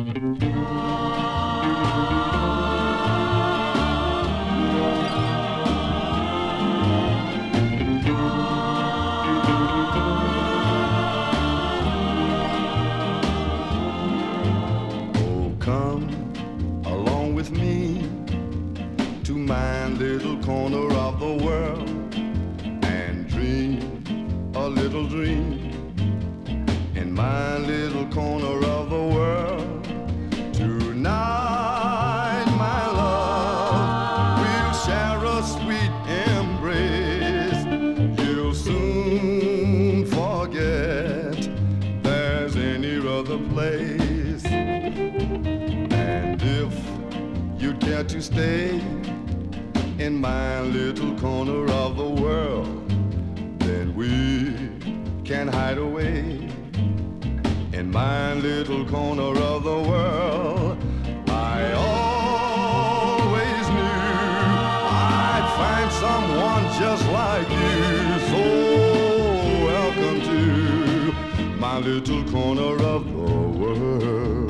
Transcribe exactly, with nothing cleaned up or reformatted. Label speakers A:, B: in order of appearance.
A: Oh, come along with me to my little corner of the world and dream a little dream in my little corner of the world. Tonight, my love, we'll share a sweet embrace. You'll soon forget there's any other place. And if you'd care to stay in my little corner of the world, then we can hide away in my little corner of the world. I always knew I'd find someone just like you. So welcome to my little corner of the world.